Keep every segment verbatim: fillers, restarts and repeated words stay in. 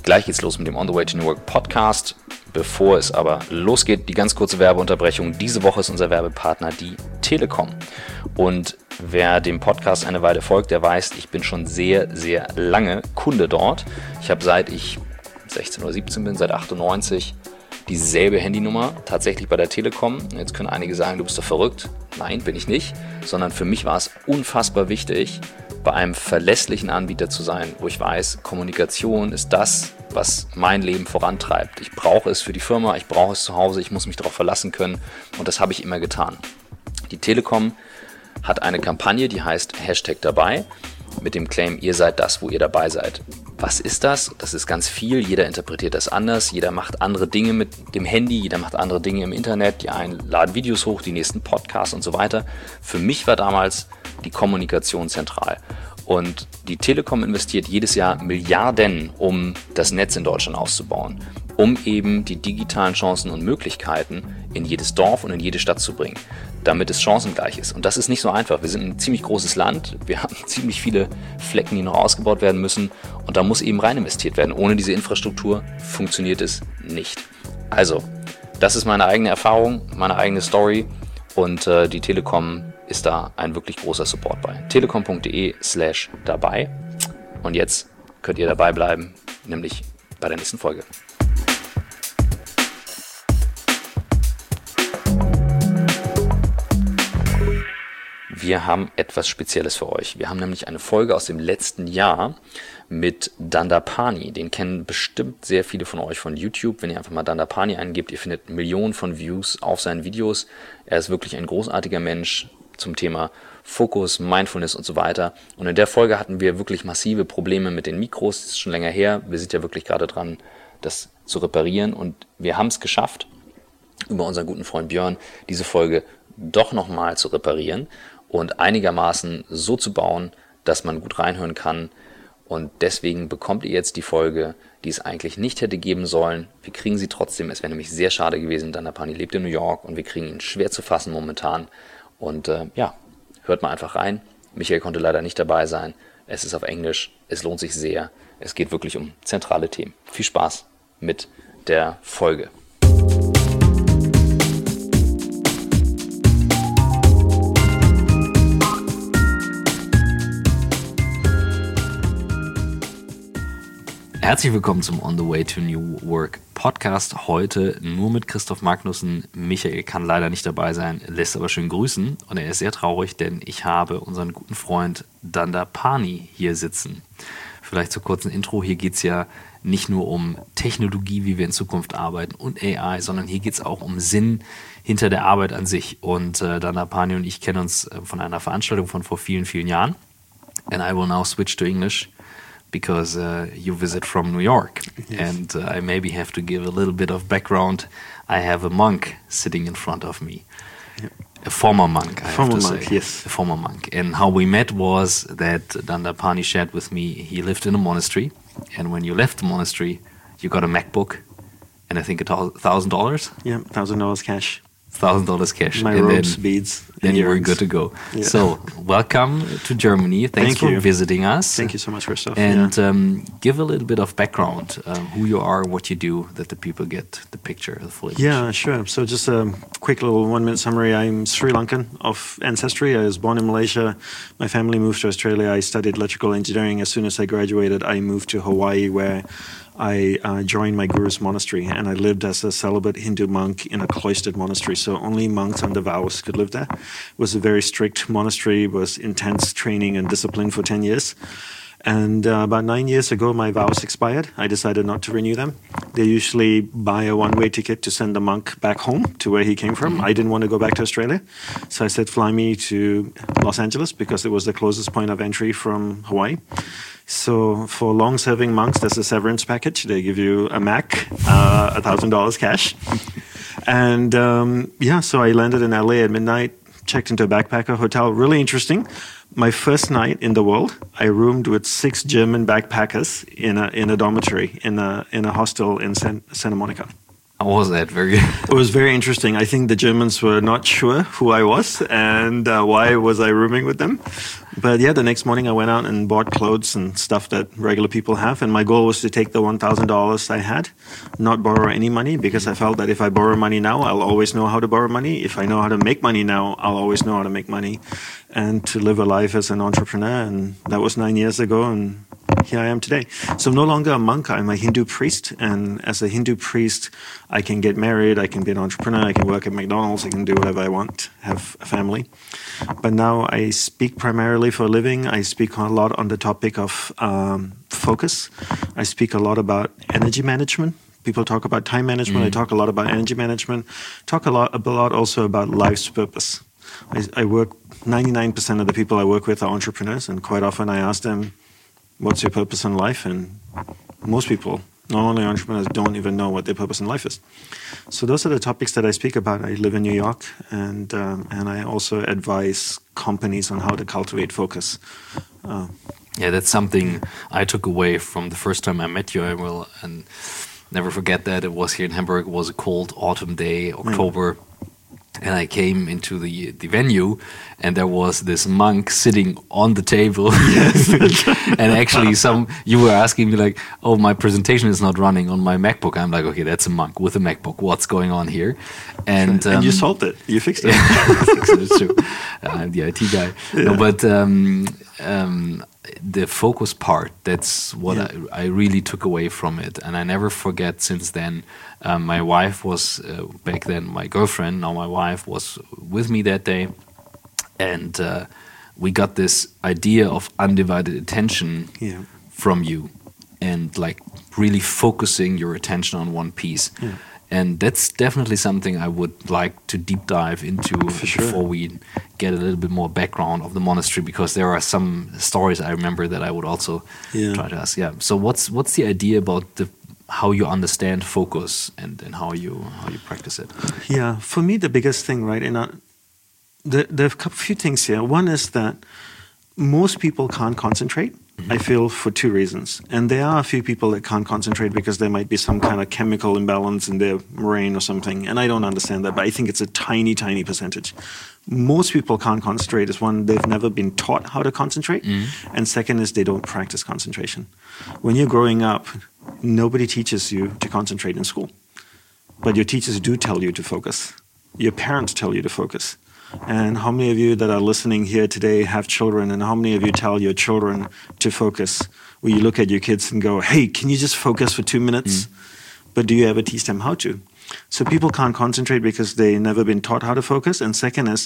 Gleich geht's los mit dem On the Way to New Work Podcast. Bevor es aber losgeht, die ganz kurze Werbeunterbrechung. Diese Woche ist unser Werbepartner die Telekom. Und wer dem Podcast eine Weile folgt, der weiß, ich bin schon sehr, sehr lange Kunde dort. Ich habe seit ich sechzehn oder siebzehn bin, seit achtundneunzig, dieselbe Handynummer, tatsächlich bei der Telekom. Jetzt können einige sagen, du bist doch verrückt. Nein, bin ich nicht. Sondern für mich war es unfassbar wichtig, bei einem verlässlichen Anbieter zu sein, wo ich weiß, Kommunikation ist das, was mein Leben vorantreibt. Ich brauche es für die Firma, ich brauche es zu Hause, ich muss mich darauf verlassen können und das habe ich immer getan. Die Telekom hat eine Kampagne, die heißt Hashtag dabei, mit dem Claim, ihr seid das, wo ihr dabei seid. Was ist das? Das ist ganz viel, jeder interpretiert das anders, jeder macht andere Dinge mit dem Handy, jeder macht andere Dinge im Internet, die einen laden Videos hoch, die nächsten Podcasts und so weiter. Für mich war damals die Kommunikation zentral. Und die Telekom investiert jedes Jahr Milliarden, um das Netz in Deutschland auszubauen, um eben die digitalen Chancen und Möglichkeiten in jedes Dorf und in jede Stadt zu bringen, damit es chancengleich ist. Und das ist nicht so einfach. Wir sind ein ziemlich großes Land, wir haben ziemlich viele Flecken, die noch ausgebaut werden müssen und da muss eben rein investiert werden. Ohne diese Infrastruktur funktioniert es nicht. Also, das ist meine eigene Erfahrung, meine eigene Story und äh, die Telekom ist da ein wirklich großer Support bei. telekom.de slash dabei. Und jetzt könnt ihr dabei bleiben, nämlich bei der nächsten Folge. Wir haben etwas Spezielles für euch. Wir haben nämlich eine Folge aus dem letzten Jahr mit Dandapani. Den kennen bestimmt sehr viele von euch von YouTube. Wenn ihr einfach mal Dandapani eingebt, ihr findet Millionen von Views auf seinen Videos. Er ist wirklich ein großartiger Mensch zum Thema Fokus, Mindfulness und so weiter. Und in der Folge hatten wir wirklich massive Probleme mit den Mikros. Das ist schon länger her. Wir sind ja wirklich gerade dran, das zu reparieren. Und wir haben es geschafft, über unseren guten Freund Björn, diese Folge doch nochmal zu reparieren und einigermaßen so zu bauen, dass man gut reinhören kann. Und deswegen bekommt ihr jetzt die Folge, die es eigentlich nicht hätte geben sollen. Wir kriegen sie trotzdem. Es wäre nämlich sehr schade gewesen. Dandapani lebt in New York und wir kriegen ihn schwer zu fassen momentan. Und äh, ja, hört mal einfach rein. Michael konnte leider nicht dabei sein. Es ist auf Englisch. Es lohnt sich sehr. Es geht wirklich um zentrale Themen. Viel Spaß mit der Folge. Herzlich willkommen zum On the Way to New Work Podcast. Heute nur mit Christoph Magnussen. Michael kann leider nicht dabei sein, lässt aber schön grüßen. Und er ist sehr traurig, denn ich habe unseren guten Freund Dandapani hier sitzen. Vielleicht zur kurzen Intro. Hier geht es ja nicht nur um Technologie, wie wir in Zukunft arbeiten und A I, sondern hier geht es auch um Sinn hinter der Arbeit an sich. Und äh, Dandapani und ich kennen uns äh, von einer Veranstaltung von vor vielen, vielen Jahren. And I will now switch to English. Because uh, you visit from New York. Yes. And uh, I maybe have to give a little bit of background. I have a monk sitting in front of me. Yep. A former monk, I former have to monk, say. Yes. A former monk. And how we met was that Dandapani shared with me, he lived in a monastery. And when you left the monastery, you got a MacBook and I think a thousand dollars? Yeah, one thousand dollars cash. Thousand dollars cash. My and robes, then, beads. Then you were good to go. Yeah. So, welcome to Germany. Thanks Thank for you. visiting us. Thank you so much, Christoph. And yeah. um, give a little bit of background, um, who you are, what you do, that the people get the picture, the full image. Yeah, sure. So just a quick little one-minute summary. I'm Sri Lankan of ancestry. I was born in Malaysia. My family moved to Australia. I studied electrical engineering. As soon as I graduated, I moved to Hawaii, where I uh, joined my guru's monastery, and I lived as a celibate Hindu monk in a cloistered monastery, so only monks under vows could live there. It was a very strict monastery, was intense training and discipline for ten years. And uh, about nine years ago, my vows expired. I decided not to renew them. They usually buy a one-way ticket to send the monk back home to where he came from. Mm-hmm. I didn't want to go back to Australia. So I said, fly me to Los Angeles because it was the closest point of entry from Hawaii. So for long-serving monks, there's a severance package. They give you a Mac, uh, one thousand dollars cash. And um, yeah, so I landed in L A at midnight, checked into a backpacker hotel. Really interesting. My first night in the world, I roomed with six German backpackers in a in a dormitory in a in a hostel in San, Santa Monica. How was that? Very. It was very interesting. I think the Germans were not sure who I was and uh, why was I rooming with them. But yeah, the next morning I went out and bought clothes and stuff that regular people have. And my goal was to take the one thousand dollars I had, not borrow any money, because I felt that if I borrow money now, I'll always know how to borrow money. If I know how to make money now, I'll always know how to make money. And to live a life as an entrepreneur. And that was nine years ago. And here I am today. So I'm no longer a monk. I'm a Hindu priest. And as a Hindu priest, I can get married. I can be an entrepreneur. I can work at McDonald's. I can do whatever I want, have a family. But now I speak primarily for a living. I speak a lot on the topic of um, focus. I speak a lot about energy management. People talk about time management. Mm. I talk a lot about energy management. Talk a lot, a lot also about life's purpose. I, I work, ninety-nine percent of the people I work with are entrepreneurs. And quite often I ask them, what's your purpose in life? And most people, not only entrepreneurs, don't even know what their purpose in life is. So those are the topics that I speak about. I live in New York, and um, and I also advise companies on how to cultivate focus. Uh, yeah, that's something I took away from the first time I met you. I will and never forget that. It was here in Hamburg. It was a cold autumn day, October. Mm. And I came into the the venue, and there was this monk sitting on the table. Yes. And actually, some you were asking me like, "Oh, my presentation is not running on my MacBook." I'm like, "Okay, that's a monk with a MacBook. What's going on here?" And, um, and you solved it. You fixed it. Yeah, I fixed it. It's true. Uh, I'm the I T guy. Yeah. No, but um, um, the focus part, that's what yeah. I, I really took away from it. And I never forget since then. Um, my wife was, uh, back then my girlfriend, now my wife was with me that day. And uh, we got this idea of undivided attention yeah. from you. And like really focusing your attention on one piece. Yeah. And that's definitely something I would like to deep dive into sure. before we get a little bit more background of the monastery, because there are some stories I remember that I would also yeah. try to ask. Yeah. So what's what's the idea about the how you understand focus and, and how you how you practice it? Yeah, for me the biggest thing, right? And there there are a few things here. One is that most people can't concentrate. Mm-hmm. I feel for two reasons. And there are a few people that can't concentrate because there might be some kind of chemical imbalance in their brain or something. And I don't understand that, but I think it's a tiny, tiny percentage. Most people can't concentrate is one, they've never been taught how to concentrate. Mm-hmm. And second is they don't practice concentration. When you're growing up, nobody teaches you to concentrate in school. But your teachers do tell you to focus. Your parents tell you to focus. And how many of you that are listening here today have children, and how many of you tell your children to focus? Where you look at your kids and go, hey, can you just focus for two minutes? Mm. But do you ever teach them how to? So people can't concentrate because they've never been taught how to focus. And second is,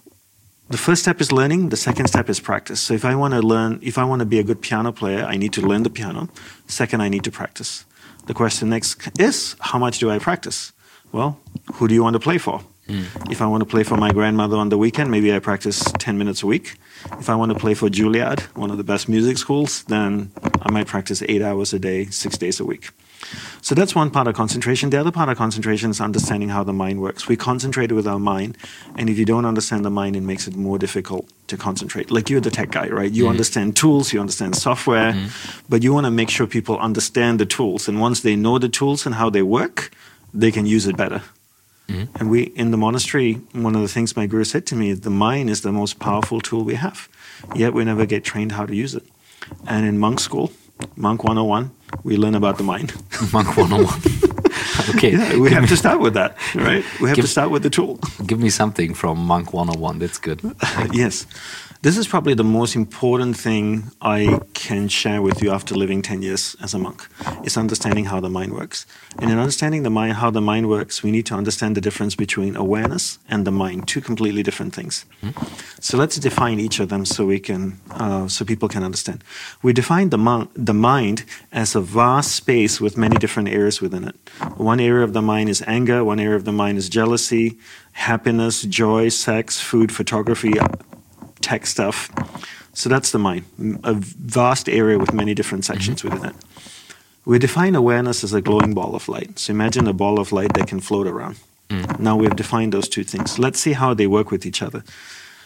the first step is learning, the second step is practice. So if I want to learn, if I want to be a good piano player, I need to learn the piano. Second, I need to practice. The question next is, how much do I practice? Well, who do you want to play for? Mm. If I want to play for my grandmother on the weekend, maybe I practice ten minutes a week. If I want to play for Juilliard, one of the best music schools, then I might practice eight hours a day, six days a week. So that's one part of concentration. The other part of concentration is understanding how the mind works. We concentrate with our mind, and if you don't understand the mind, it makes it more difficult to concentrate. Like you're the tech guy, right? You mm. understand tools, you understand software, mm. but you want to make sure people understand the tools. And once they know the tools and how they work, they can use it better. Mm-hmm. And we, in the monastery, one of the things my guru said to me is the mind is the most powerful tool we have. Yet we never get trained how to use it. And in monk school, Monk one oh one, we learn about the mind. Monk one oh one. Okay. Yeah, we give have me, to start with that, right? We have give, to start with the tool. Give me something from Monk one oh one. That's good. Yes. This is probably the most important thing I can share with you after living ten years as a monk, is understanding how the mind works. And in understanding the mind, how the mind works, we need to understand the difference between awareness and the mind, two completely different things. Mm-hmm. So let's define each of them so we can, uh, so people can understand. We define the, mon- the mind as a vast space with many different areas within it. One area of the mind is anger, one area of the mind is jealousy, happiness, joy, sex, food, photography, tech stuff. So that's the mind, a vast area with many different sections mm-hmm. within it. We define awareness as a glowing ball of light. So imagine a ball of light that can float around. Mm. Now we've defined those two things. Let's see how they work with each other.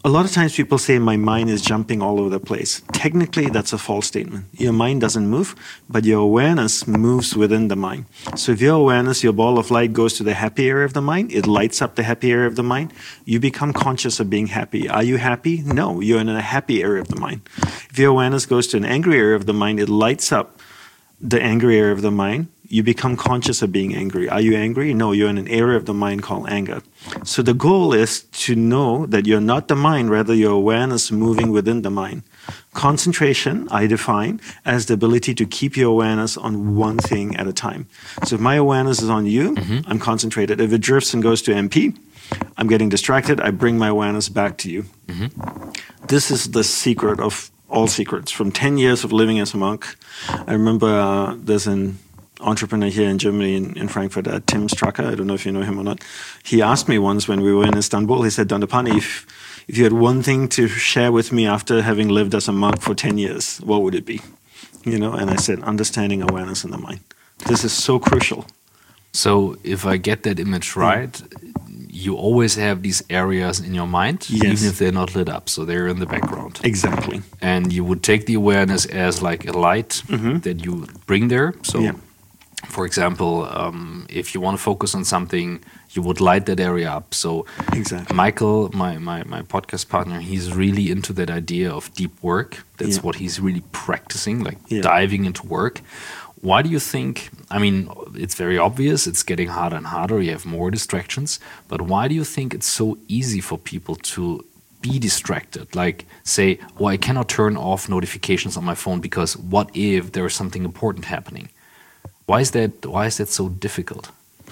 a lot of times people say my mind is jumping all over the place. Technically, that's a false statement. Your mind doesn't move, but your awareness moves within the mind. So if your awareness, your ball of light goes to the happy area of the mind, it lights up the happy area of the mind. You become conscious of being happy. Are you happy? No, you're in a happy area of the mind. If your awareness goes to an angry area of the mind, it lights up the angry area of the mind. You become conscious of being angry. Are you angry? No, you're in an area of the mind called anger. So the goal is to know that you're not the mind, rather your awareness moving within the mind. Concentration, I define as the ability to keep your awareness on one thing at a time. So if my awareness is on you, mm-hmm. I'm concentrated. If it drifts and goes to M P, I'm getting distracted. I bring my awareness back to you. Mm-hmm. This is the secret of all secrets. From ten years of living as a monk, I remember uh, there's an entrepreneur here in Germany, in, in Frankfurt, uh, Tim Strucker. I don't know if you know him or not. He asked me once when we were in Istanbul, he said, Dandapani, if, if you had one thing to share with me after having lived as a monk for ten years, what would it be? You know, and I said, understanding awareness in the mind. This is so crucial. So if I get that image right, mm. you always have these areas in your mind, yes. even if they're not lit up, so they're in the background. Exactly. And you would take the awareness as like a light mm-hmm. that you bring there. So, yeah. for example, um, if you want to focus on something, you would light that area up. So exactly. Michael, my, my, my podcast partner, he's really into that idea of deep work. That's yeah. what he's really practicing, like yeah. diving into work. Why do you think, I mean, it's very obvious, it's getting harder and harder, you have more distractions, but why do you think it's so easy for people to be distracted? Like say, oh, I cannot turn off notifications on my phone because what if there is something important happening? Why is that, why is that so difficult?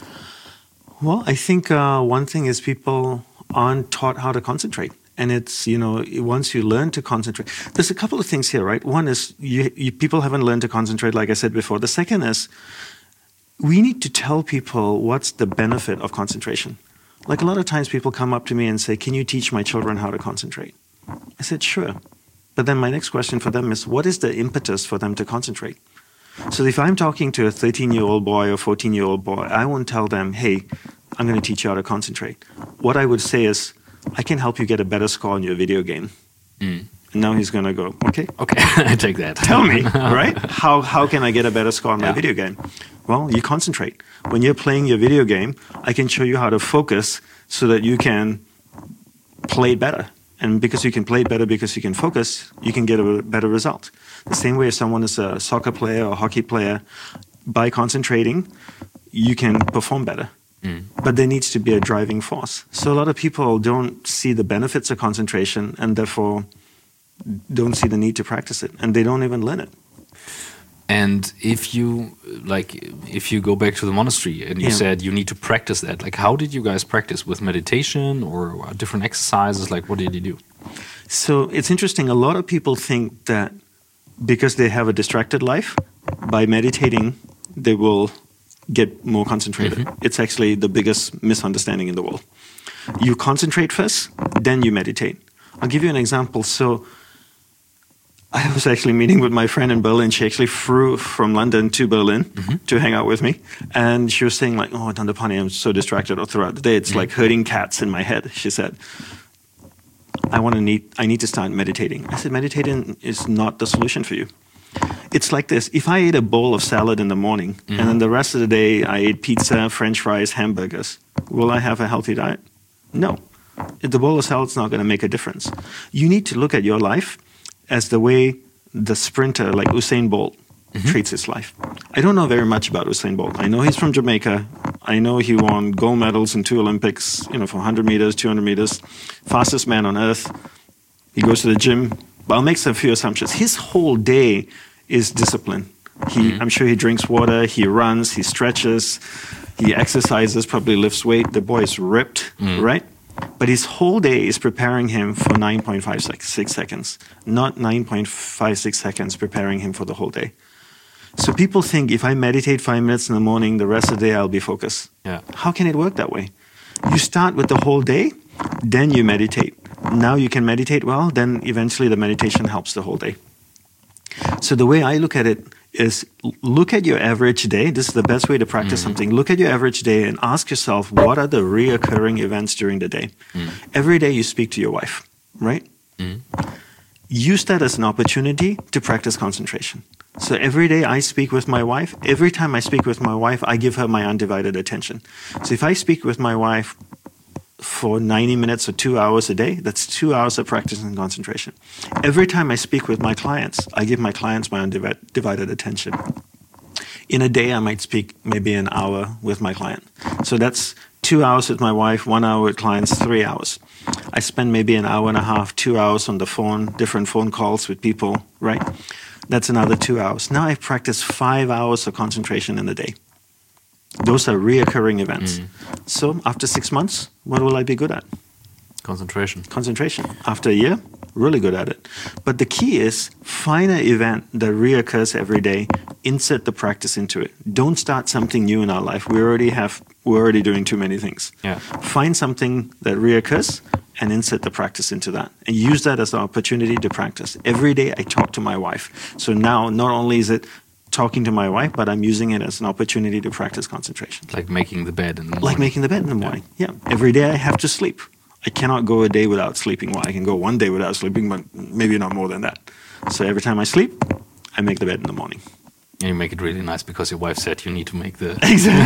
Well, I think uh, one thing is people aren't taught how to concentrate. And it's, you know, once you learn to concentrate, there's a couple of things here, right? One is you, you, people haven't learned to concentrate, like I said before. The second is we need to tell people what's the benefit of concentration. Like a lot of times people come up to me and say, can you teach my children how to concentrate? I said, sure. But then my next question for them is, what is the impetus for them to concentrate? So if I'm talking to a thirteen-year-old boy or fourteen-year-old boy, I won't tell them, hey, I'm going to teach you how to concentrate. What I would say is, I can help you get a better score in your video game. Mm. And now he's going to go, okay. Okay, I take that. Tell me, right? How how can I get a better score in yeah. my video game? Well, you concentrate. When you're playing your video game, I can show you how to focus so that you can play better. And because you can play better, because you can focus, you can get a better result. The same way if someone is a soccer player or a hockey player, by concentrating, you can perform better. Mm. But there needs to be a driving force. So a lot of people don't see the benefits of concentration and therefore don't see the need to practice it. And they don't even learn it. And if you like, if you go back to the monastery and you yeah. said you need to practice that, like how did you guys practice? With meditation or different exercises? Like what did you do? So it's interesting. A lot of people think that because they have a distracted life, by meditating, they will get more concentrated. Mm-hmm. It's actually the biggest misunderstanding in the world. You concentrate first, then you meditate. I'll give you an example. So I was actually meeting with my friend in Berlin. She actually flew from London to Berlin mm-hmm. to hang out with me. And she was saying like, oh, Dandapani, I'm so distracted all throughout the day. It's mm-hmm. like herding cats in my head. She said, I want to need, I need to start meditating. I said, meditating is not the solution for you. It's like this. If I ate a bowl of salad in the morning mm-hmm. and then the rest of the day I ate pizza, French fries, hamburgers, will I have a healthy diet? No. The bowl of salad is not going to make a difference. You need to look at your life as the way the sprinter like Usain Bolt mm-hmm. treats his life. I don't know very much about Usain Bolt. I know he's from Jamaica. I know he won gold medals in two Olympics, you know, for one hundred meters, two hundred meters, fastest man on earth. He goes to the gym. But I'll make some few assumptions. His whole day is discipline. He, mm-hmm. I'm sure he drinks water, he runs, he stretches, he exercises, probably lifts weight. The boy is ripped, mm-hmm. right? But his whole day is preparing him for nine point five six seconds, not nine point five six seconds preparing him for the whole day. So people think if I meditate five minutes in the morning, the rest of the day I'll be focused. Yeah. How can it work that way? You start with the whole day, then you meditate. Now you can meditate well, then eventually the meditation helps the whole day. So the way I look at it is look at your average day. This is the best way to practice mm. something. Look at your average day and ask yourself, what are the reoccurring events during the day? Mm. Every day you speak to your wife. right? Mm. Use that as an opportunity to practice concentration. So every day I speak with my wife. Every time I speak with my wife, I give her my undivided attention. So if I speak with my wife for ninety minutes or two hours a day, that's two hours of practice and concentration. Every time I speak with my clients, I give my clients my undivided attention. In a day, I might speak maybe an hour with my client. So that's two hours with my wife, one hour with clients, three hours. I spend maybe an hour and a half, two hours on the phone, different phone calls with people, right? That's another two hours. Now I've practiced five hours of concentration in a day. Those are reoccurring events. Mm. So after six months, what will I be good at? Concentration. Concentration. After a year, really good at it. But the key is find an event that reoccurs every day, insert the practice into it. Don't start something new in our life. We already have, we're already doing too many things. Yeah. Find something that reoccurs and insert the practice into that. And use that as an opportunity to practice. Every day I talk to my wife. So now not only is it talking to my wife, but I'm using it as an opportunity to practice concentration. Like making the bed in the morning. Like making the bed in the morning, yeah. yeah. Every day I have to sleep. I cannot go a day without sleeping. Well, I can go one day without sleeping, but maybe not more than that. So every time I sleep, I make the bed in the morning. And you make it really nice because your wife said you need to make the...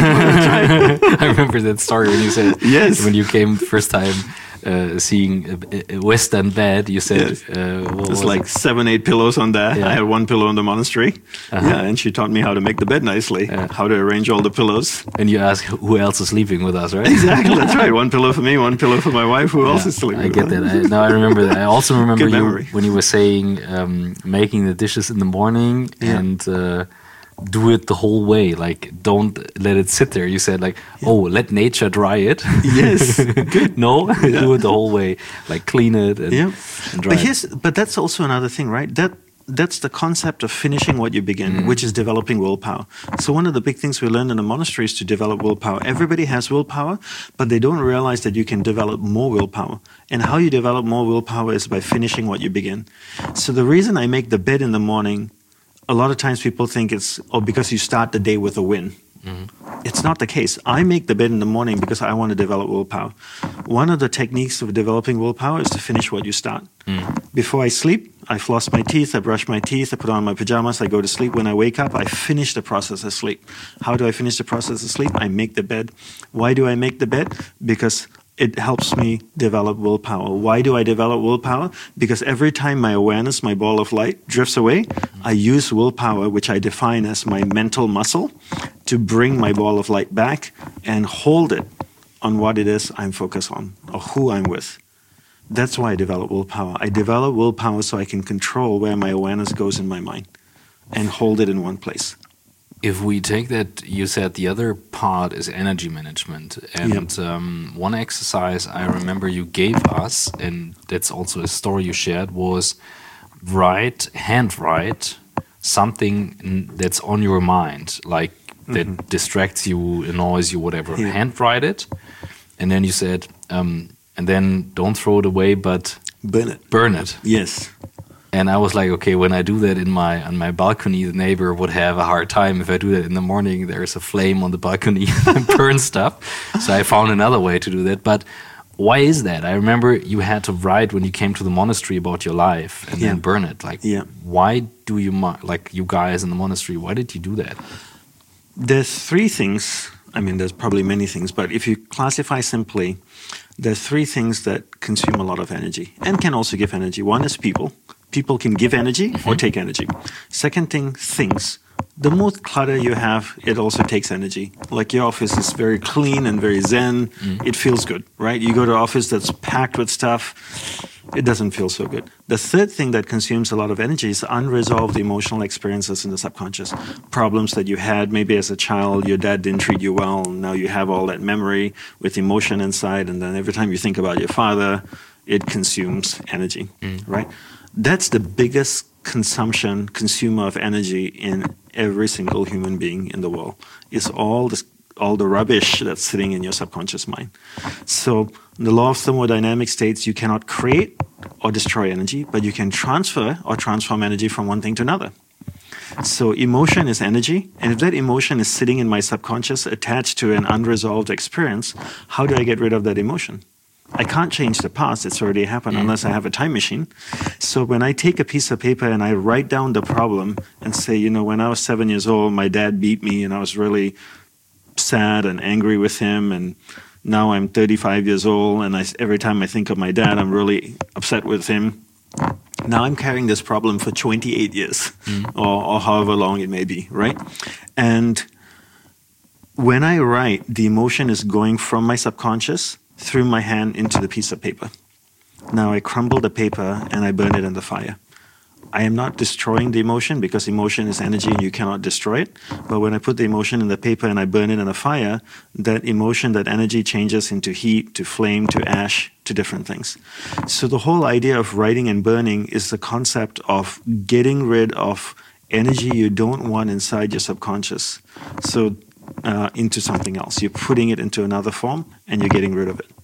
Exactly. I remember that story when you said... Yes. When you came first time uh, seeing a, a Western bed, you said... Yes. Uh, what There's was like it? seven, eight pillows on there. Yeah. I had one pillow in the monastery. Uh-huh. Yeah, and she taught me how to make the bed nicely, Yeah. how to arrange all the pillows. And you ask who else is sleeping with us, right? Exactly, that's right. One pillow for me, one pillow for my wife. Who Yeah, else is sleeping I with get her? that. I, now I remember that. I also remember Good you memory. when you were saying um, making the dishes in the morning Yeah. and uh, do it the whole way. Like, don't let it sit there. You said like, yeah. oh, let nature dry it. Yes. Good. No, Yeah. do it the whole way. Like clean it and, Yeah. and dry But it. here's, but that's also another thing, right? That that's the concept of finishing what you begin, Mm. which is developing willpower. So one of the big things we learned in the monastery is to develop willpower. Everybody has willpower, but they don't realize that you can develop more willpower. And how you develop more willpower is by finishing what you begin. So the reason I make the bed in the morning, a lot of times people think it's, oh, because you start the day with a win. Mm-hmm. It's not the case. I make the bed in the morning because I want to develop willpower. One of the techniques of developing willpower is to finish what you start. Mm. Before I sleep, I floss my teeth, I brush my teeth, I put on my pajamas, I go to sleep. When I wake up, I finish the process of sleep. How do I finish the process of sleep? I make the bed. Why do I make the bed? Because it helps me develop willpower. Why do I develop willpower? Because every time my awareness, my ball of light, drifts away, I use willpower, which I define as my mental muscle, to bring my ball of light back and hold it on what it is I'm focused on or who I'm with. That's why I develop willpower. I develop willpower so I can control where my awareness goes in my mind and hold it in one place. If we take that, you said the other part is energy management. And Yep. um, one exercise I remember you gave us, and that's also a story you shared, was write, hand write something n- that's on your mind, like that Mhm. distracts you, annoys you, whatever. Yeah. Hand write it. And then you said, um, and then don't throw it away, but Burn it. burn it. Yes. And I was like, okay, when I do that in my on my balcony, the neighbor would have a hard time. If I do that in the morning, there's a flame on the balcony and burn stuff. So I found another way to do that. But why is that? I remember you had to write when you came to the monastery about your life and Yeah. then burn it. Like, Yeah. why do you, mo- like you guys in the monastery, why did you do that? There's three things. I mean, there's probably many things, but if you classify simply, there's three things that consume a lot of energy and can also give energy. One is people. People can give energy or take energy. Second thing, things. The more clutter you have, it also takes energy. Like your office is very clean and very zen. Mm. It feels good, right? You go to an office that's packed with stuff, it doesn't feel so good. The third thing that consumes a lot of energy is unresolved emotional experiences in the subconscious. Problems that you had maybe as a child, your dad didn't treat you well, and now you have all that memory with emotion inside, and then every time you think about your father, it consumes energy, mm. right? That's the biggest consumption, consumer of energy in every single human being in the world, is all this, all the rubbish that's sitting in your subconscious mind. So the law of thermodynamics states you cannot create or destroy energy, but you can transfer or transform energy from one thing to another. So emotion is energy, and if that emotion is sitting in my subconscious attached to an unresolved experience, how do I get rid of that emotion? I can't change the past. It's already happened unless I have a time machine. So when I take a piece of paper and I write down the problem and say, you know, when I was seven years old, my dad beat me and I was really sad and angry with him. And now I'm thirty-five years old and I, every time I think of my dad, I'm really upset with him. Now I'm carrying this problem for twenty-eight years mm. or, or however long it may be, right? And when I write, the emotion is going from my subconscious through my hand into the piece of paper. Now I crumble the paper and I burn it in the fire. I am not destroying the emotion because emotion is energy and you cannot destroy it. But when I put the emotion in the paper and I burn it in the fire, that emotion, that energy changes into heat, to flame, to ash, to different things. So the whole idea of writing and burning is the concept of getting rid of energy you don't want inside your subconscious. So uh, into something else. You're putting it into another form and you're getting rid of it.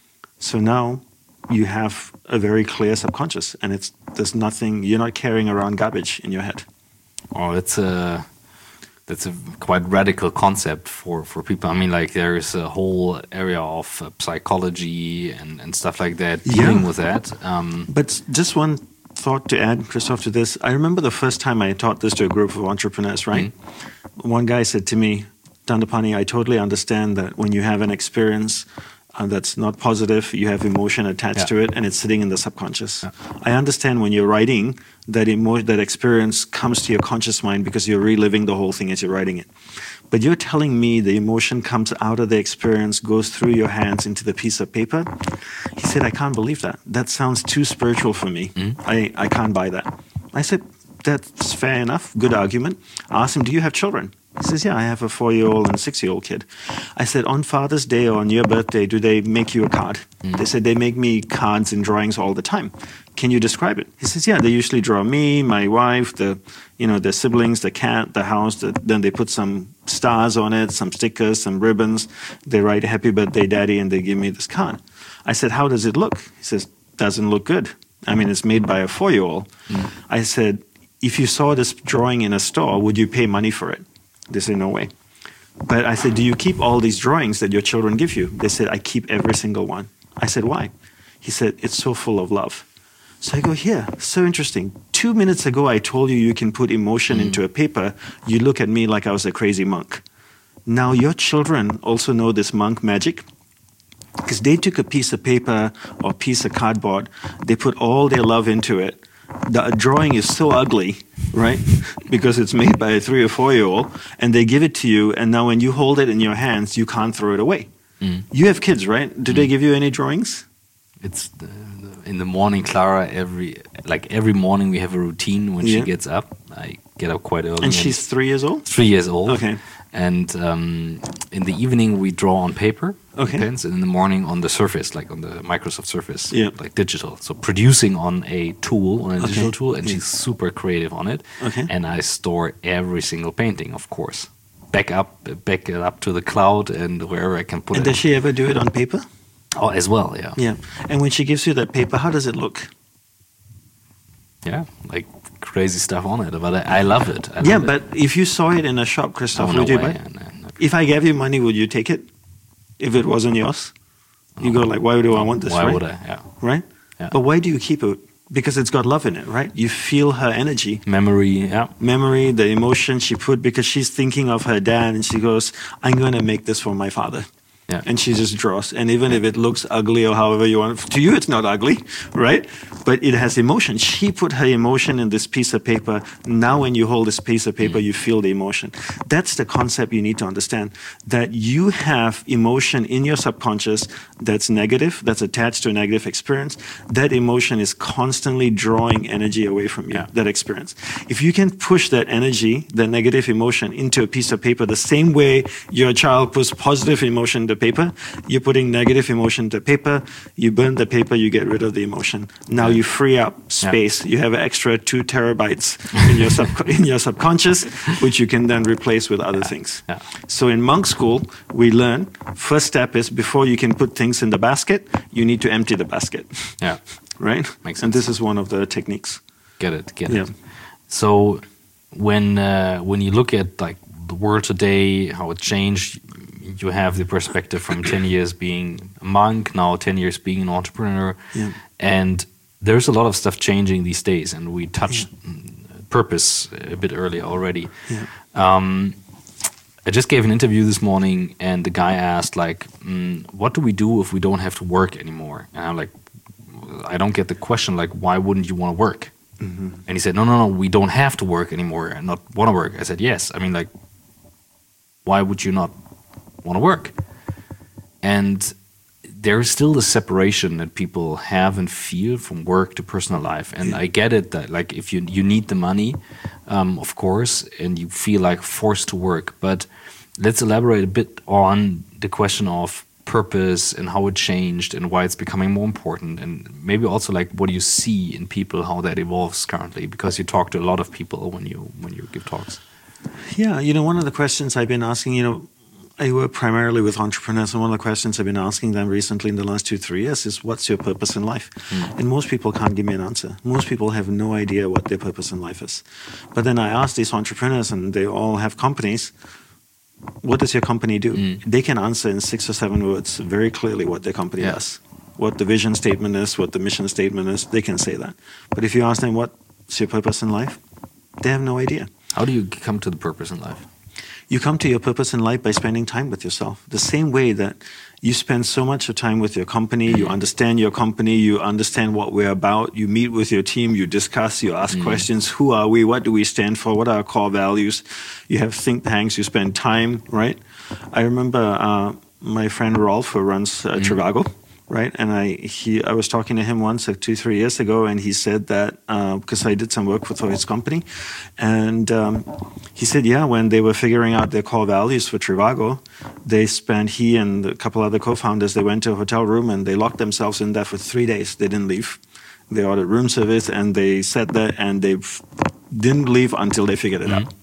So now you have a very clear subconscious, and it's there's nothing, you're not carrying around garbage in your head. Oh, that's a that's a quite radical concept for, for people. I mean, like there is a whole area of uh, psychology and, and stuff like that dealing yeah. with that. Um, but just one thought to add, Christoph, to this. I remember the first time I taught this to a group of entrepreneurs, right? Mm-hmm. One guy said to me, Dandapani, I totally understand that when you have an experience Uh, that's not positive, you have emotion attached yeah. to it, and it's sitting in the subconscious. Yeah. I understand when you're writing, that emo- that experience comes to your conscious mind because you're reliving the whole thing as you're writing it. But you're telling me the emotion comes out of the experience, goes through your hands into the piece of paper? He said, I can't believe that. That sounds too spiritual for me. Mm. I, I can't buy that. I said, that's fair enough, good argument. I asked him, do you have children? He says, yeah, I have a four-year-old and a six-year-old kid. I said, on Father's Day or on your birthday, do they make you a card? Mm. They said, they make me cards and drawings all the time. Can you describe it? He says, yeah, they usually draw me, my wife, the, you know, the siblings, the cat, the house. The, then they put some stars on it, some stickers, some ribbons. They write, happy birthday, Daddy, and they give me this card. I said, how does it look? He says, doesn't look good. I mean, it's made by a four-year-old. Mm. I said, if you saw this drawing in a store, would you pay money for it? They said, no way. But I said, do you keep all these drawings that your children give you? They said, I keep every single one. I said, why? He said, it's so full of love. So I go, here, so interesting. Two minutes ago, I told you you can put emotion mm. into a paper. You look at me like I was a crazy monk. Now your children also know this monk magic, because they took a piece of paper or a piece of cardboard. They put all their love into it. The drawing is so ugly, right? Because it's made by a three or four-year-old, and they give it to you, and now when you hold it in your hands, you can't throw it away. Mm. You have kids, right? Do mm. they give you any drawings? It's the, the, in the morning, Clara. Every like every morning, we have a routine. When yeah. she gets up, I get up quite early. And she's three years old. Three years old. Okay. And um, in the evening, we draw on paper, okay. pens, and in the morning on the Surface, like on the Microsoft Surface, yeah. like digital. So producing on a tool, on a okay. digital tool, and yeah. she's super creative on it. Okay. And I store every single painting, of course. Back up, back it up to the cloud, and wherever I can put and it. And does she ever do it on paper? Oh, as well, yeah. Yeah. And when she gives you that paper, how does it look? Yeah, like crazy stuff on it, but I, I love it. I yeah, love but it. if you saw it in a shop, Christoph, oh, would no you way, buy it? no, no. If I gave you money, would you take it? If it wasn't yours? You oh, go like, why do I want this, why right? would I, yeah. Right? Yeah. But why do you keep it? Because it's got love in it, right? You feel her energy. Memory, yeah. Memory, the emotion she put, because she's thinking of her dad, and she goes, I'm going to make this for my father. Yeah. And she just draws. And even if it looks ugly or however you want, to you it's not ugly, right? But it has emotion. She put her emotion in this piece of paper. Now when you hold this piece of paper, mm. you feel the emotion. That's the concept you need to understand, that you have emotion in your subconscious that's negative, that's attached to a negative experience. That emotion is constantly drawing energy away from you, yeah. that experience. If you can push that energy, that negative emotion, into a piece of paper, the same way your child puts positive emotion into paper, you're putting negative emotion into paper, you burn the paper, you get rid of the emotion. Now you free up space. Yeah. You have extra two terabytes in your sub in your subconscious, which you can then replace with other yeah. things. Yeah. So in monk school, we learn, first step is before you can put things in the basket, you need to empty the basket. Yeah. Right? Makes sense. And this is one of the techniques. Get it, get yeah. it. So when uh, when you look at like the world today, how it changed, you have the perspective from ten years being a monk, now ten years being an entrepreneur. Yeah. And there's a lot of stuff changing these days, and we touched yeah. purpose a bit earlier already. Yeah. Um, I just gave an interview this morning, and the guy asked, like, mm, what do we do if we don't have to work anymore? And I'm like, I don't get the question, like, why wouldn't you want to work? Mm-hmm. And he said, no, no, no, we don't have to work anymore and not want to work. I said, yes. I mean, like, why would you not want to work? And there's still the separation that people have and feel from work to personal life. And I get it that, like, if you you need the money, um, of course, and you feel like forced to work. But let's elaborate a bit on the question of purpose and how it changed and why it's becoming more important. And maybe also, like, what do you see in people, how that evolves currently? Because you talk to a lot of people when you when you give talks. Yeah, you know, one of the questions I've been asking, you know, I work primarily with entrepreneurs, and one of the questions I've been asking them recently in the last two, three years is, what's your purpose in life? Mm. And most people can't give me an answer. Most people have no idea what their purpose in life is. But then I ask these entrepreneurs, and they all have companies, what does your company do? Mm. They can answer in six or seven words very clearly what their company yeah. does. What the vision statement is, what the mission statement is, they can say that. But if you ask them, what's your purpose in life? They have no idea. How do you come to the purpose in life? You come to your purpose in life by spending time with yourself. The same way that you spend so much of time with your company, you understand your company, you understand what we're about, you meet with your team, you discuss, you ask mm. questions. Who are we? What do we stand for? What are our core values? You have think tanks, you spend time, right? I remember uh, my friend Rolf, who runs uh, mm. Trivago, right? And I he I was talking to him once, like two, three years ago, and he said that, uh, because I did some work for his company, and um, he said, yeah, when they were figuring out their core values for Trivago, they spent, he and a couple other co-founders, they went to a hotel room and they locked themselves in there for three days. They didn't leave. They ordered room service and they sat there and they f- didn't leave until they figured it mm-hmm. out.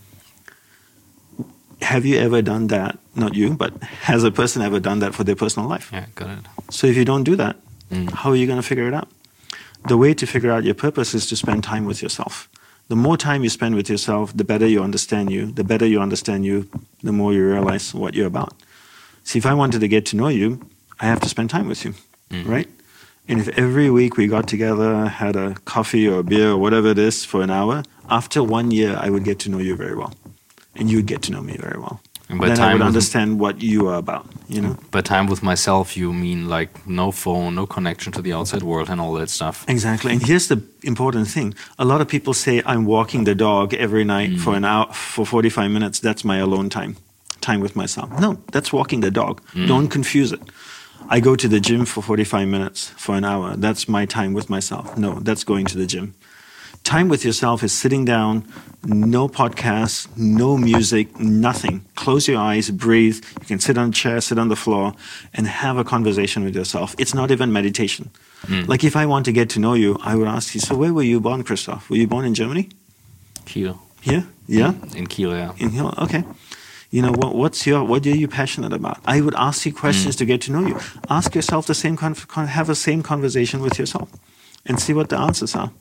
Have you ever done that? Not you, but has a person ever done that for their personal life? Yeah, got it. So if you don't do that, mm. how are you going to figure it out? The way to figure out your purpose is to spend time with yourself. The more time you spend with yourself, the better you understand you. The better you understand you, the more you realize what you're about. See, if I wanted to get to know you, I have to spend time with you, mm. right? And if every week we got together, had a coffee or a beer or whatever it is for an hour, after one year, I would get to know you very well. And you would get to know me very well. And by then time I would understand what you are about, you know? By time with myself, you mean like no phone, no connection to the outside world and all that stuff. Exactly. And here's the important thing. A lot of people say, I'm walking the dog every night mm. for an hour, for forty-five minutes. That's my alone time, time with myself. No, that's walking the dog. Mm. Don't confuse it. I go to the gym for forty-five minutes, for an hour. That's my time with myself. No, that's going to the gym. Time with yourself is sitting down, no podcasts, no music, nothing. Close your eyes, breathe. You can sit on a chair, sit on the floor, and have a conversation with yourself. It's not even meditation. Mm. Like if I want to get to know you, I would ask you, so where were you born, Christoph? Were you born in Germany? Kiel. Here? Yeah? In Kiel, yeah. In Kiel, okay. You know, what, what's your, what are you passionate about? I would ask you questions mm. to get to know you. Ask yourself the same, con- have a same conversation with yourself and see what the answers are.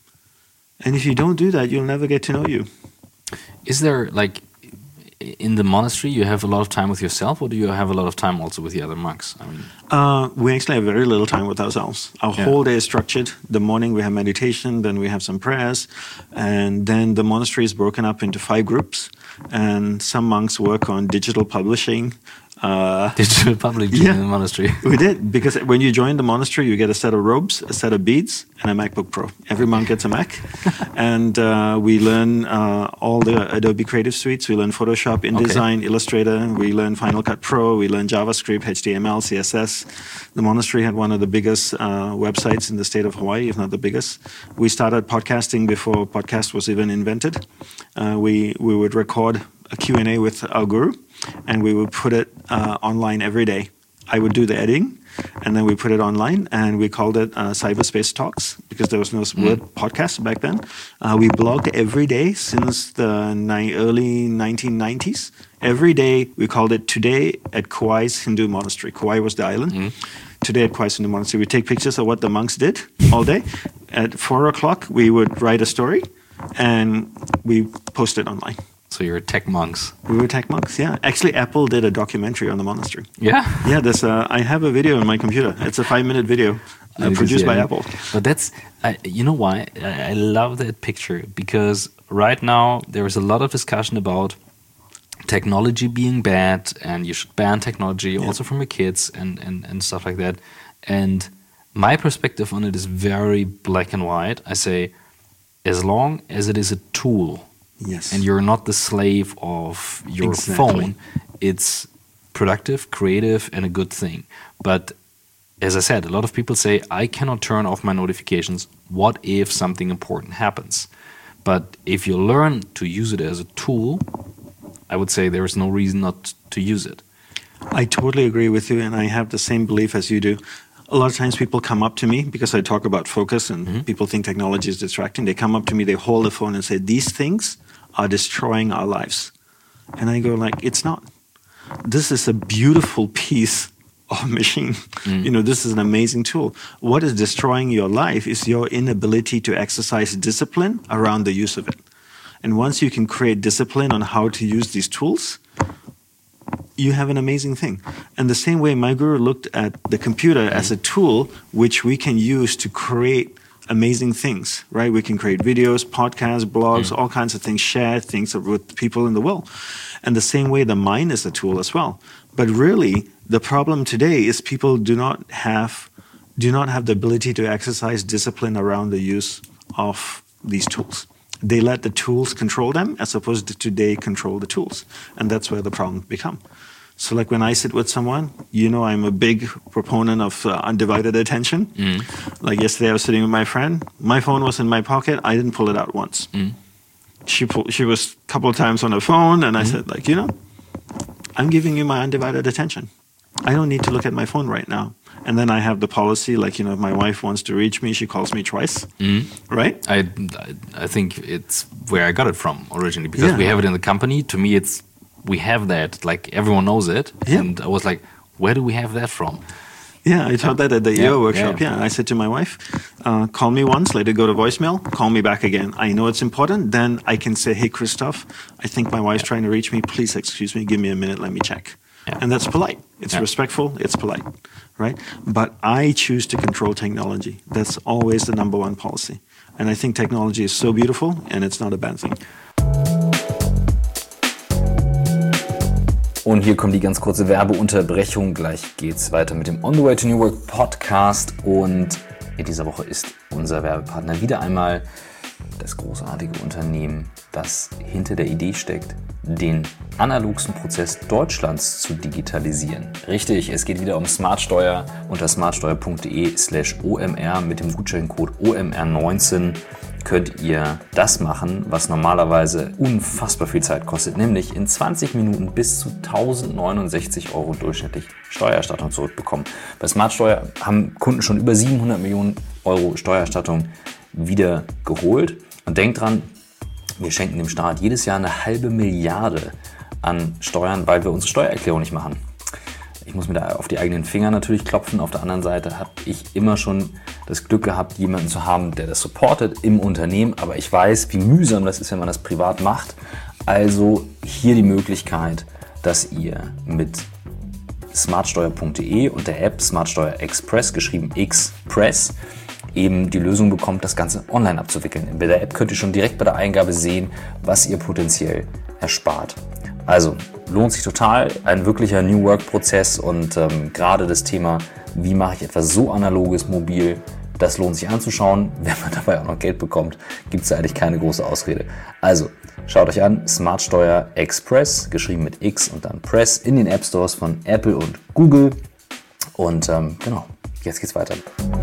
And if you don't do that, you'll never get to know you. Is there, like, in the monastery, you have a lot of time with yourself, or do you have a lot of time also with the other monks? I mean, uh, we actually have very little time with ourselves. Our yeah. whole day is structured. The morning we have meditation, then we have some prayers, and then the monastery is broken up into five groups. And some monks work on digital publishing. Uh, digital publishing yeah, in the monastery. We did, because when you join the monastery, you get a set of robes, a set of beads, and a MacBook Pro. Every monk gets a Mac. And uh, we learn uh, all the Adobe Creative Suites. We learn Photoshop, InDesign, okay. Illustrator. We learn Final Cut Pro. We learn JavaScript, H T M L, C S S. The monastery had one of the biggest uh, websites in the state of Hawaii, if not the biggest. We started podcasting before podcast was even invented. Uh, we, we would record a Q and A with our guru, and we would put it uh, online every day. I would do the editing, and then we put it online, and we called it uh, Cyberspace Talks, because there was no mm. word podcast back then. Uh, we blogged every day since the ni- early nineteen nineties. Every day, we called it Today at Kauai's Hindu Monastery. Kauai was the island. Mm. Today at Kauai's Hindu Monastery. We take pictures of what the monks did all day. At four o'clock, we would write a story, and we post it online. So you're tech monks. We were tech monks, yeah. Actually, Apple did a documentary on the monastery. Yeah? Yeah, there's a, I have a video on my computer. It's a five-minute video uh, produced by Apple. But that's, uh, you know why? I, I love that picture, because right now there is a lot of discussion about technology being bad, and you should ban technology yeah. also from your kids and, and, and stuff like that. And my perspective on it is very black and white. I say, as long as it is a tool, yes, and you're not the slave of your exactly. phone, it's productive, creative, and a good thing. But as I said, a lot of people say, I cannot turn off my notifications. What if something important happens? But if you learn to use it as a tool, I would say there is no reason not to use it. I totally agree with you, and I have the same belief as you do. A lot of times people come up to me because I talk about focus and mm-hmm. people think technology is distracting. They come up to me, they hold the phone and say, these things are destroying our lives. And I go like, it's not. This is a beautiful piece of machine. Mm. You know, this is an amazing tool. What is destroying your life is your inability to exercise discipline around the use of it. And once you can create discipline on how to use these tools, you have an amazing thing. And the same way my guru looked at the computer mm-hmm. as a tool which we can use to create amazing things, right? We can create videos, podcasts, blogs, mm-hmm. all kinds of things, share things with people in the world. And the same way the mind is a tool as well. But really, the problem today is people do not have do not have the ability to exercise discipline around the use of these tools. They let the tools control them as opposed to they control the tools. And that's where the problems become. So like when I sit with someone, you know I'm a big proponent of uh, undivided attention. Mm. Like yesterday I was sitting with my friend. My phone was in my pocket. I didn't pull it out once. Mm. She pull, she was a couple of times on her phone, and I mm. said, like, you know, I'm giving you my undivided attention. I don't need to look at my phone right now. And then I have the policy, like, you know, if my wife wants to reach me, she calls me twice, mm. right? I, I think it's where I got it from originally, because yeah. we have it in the company. To me, it's we have that, like everyone knows it. Yeah. And I was like, where do we have that from? Yeah, I taught that at the yeah, E O workshop. Yeah. yeah, I said to my wife, uh, call me once, let it go to voicemail, call me back again. I know it's important. Then I can say, hey, Christoph, I think my wife's yeah. trying to reach me. Please excuse me. Give me a minute. Let me check. Yeah. And that's polite. It's yeah. respectful. It's polite, right? But I choose to control technology. That's always the number one policy. And I think technology is so beautiful, and it's not a bad thing. Und hier kommt die ganz kurze Werbeunterbrechung. Gleich geht's weiter mit dem On the Way to New Work Podcast. Und in dieser Woche ist unser Werbepartner wieder einmal das großartige Unternehmen, das hinter der Idee steckt, den analogsten Prozess Deutschlands zu digitalisieren. Richtig, es geht wieder um Smartsteuer. Unter smartsteuer.de slash omr mit dem Gutscheincode O M R neunzehn könnt ihr das machen, was normalerweise unfassbar viel Zeit kostet, nämlich in zwanzig Minuten bis zu tausendneunundsechzig Euro durchschnittlich Steuererstattung zurückbekommen. Bei Smartsteuer haben Kunden schon über siebenhundert Millionen Euro Steuererstattung wieder geholt. Und denkt dran, wir schenken dem Staat jedes Jahr eine halbe Milliarde an Steuern, weil wir unsere Steuererklärung nicht machen. Ich muss mir da auf die eigenen Finger natürlich klopfen. Auf der anderen Seite habe ich immer schon das Glück gehabt, jemanden zu haben, der das supportet im Unternehmen. Aber ich weiß, wie mühsam das ist, wenn man das privat macht. Also hier die Möglichkeit, dass ihr mit smartsteuer.de und der App Smartsteuer Express, geschrieben Express, eben die Lösung bekommt, das Ganze online abzuwickeln. Bei der App könnt ihr schon direkt bei der Eingabe sehen, was ihr potenziell erspart. Also lohnt sich total, ein wirklicher New Work-Prozess, und ähm, gerade das Thema, wie mache ich etwas so Analoges mobil, das lohnt sich anzuschauen. Wenn man dabei auch noch Geld bekommt, gibt es eigentlich keine große Ausrede. Also schaut euch an, Smartsteuer Express, geschrieben mit X und dann Press, in den App Stores von Apple und Google. Und ähm, genau, jetzt geht's weiter.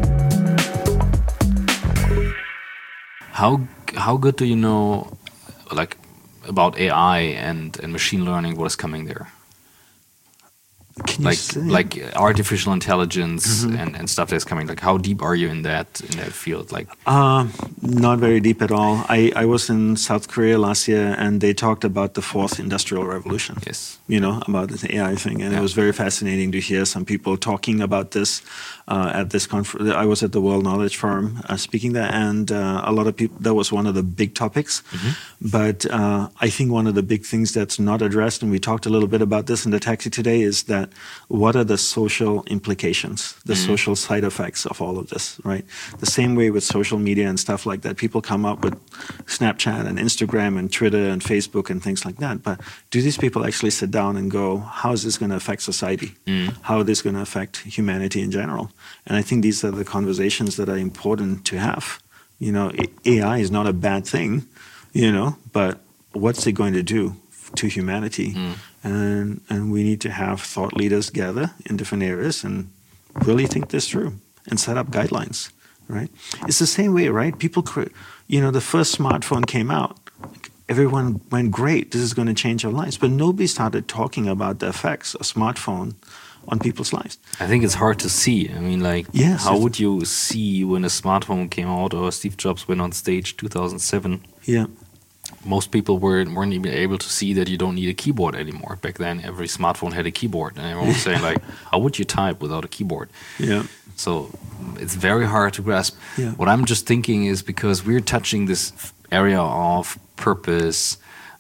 How how good do you know, like, about A I and, and machine learning, what is coming there? Can you like say? like artificial intelligence Mm-hmm. and, and stuff that's coming. Like, how deep are you in that in that field? Like, Uh, not very deep at all. I, I was in South Korea last year, and they talked about the fourth industrial revolution. yes, You know, about this A I thing, and Yeah. it was very fascinating to hear some people talking about this uh, at this conference. I was at the World Knowledge Forum uh, speaking there, and uh, a lot of people. That was one of the big topics. But uh, I think one of the big things that's not addressed, and we talked a little bit about this in the taxi today, is that what are the social implications, the social side effects of all of this, right? The same way with social media and stuff like that. People come up with Snapchat and Instagram and Twitter and Facebook and things like that. But do these people actually sit down and go, how is this going to affect society? How is this going to affect humanity in general? And I think these are the conversations that are important to have. You know, A I is not a bad thing, you know, but what's it going to do to humanity? And and we need to have thought leaders gather in different areas and really think this through and set up guidelines, right? It's the same way, right? People, cre- you know, the first smartphone came out, everyone went, great, this is going to change our lives. But nobody started talking about the effects of smartphone on people's lives. I think it's hard to see. I mean, like, Yes, how it's- would you see when a smartphone came out or Steve Jobs went on stage two thousand seven? Yeah, Most people weren't, weren't even able to see that you don't need a keyboard anymore. Back then, every smartphone had a keyboard. And everyone was saying, like, how would you type without a keyboard? yeah, So it's very hard to grasp. Yeah. What I'm just thinking is because we're touching this area of purpose,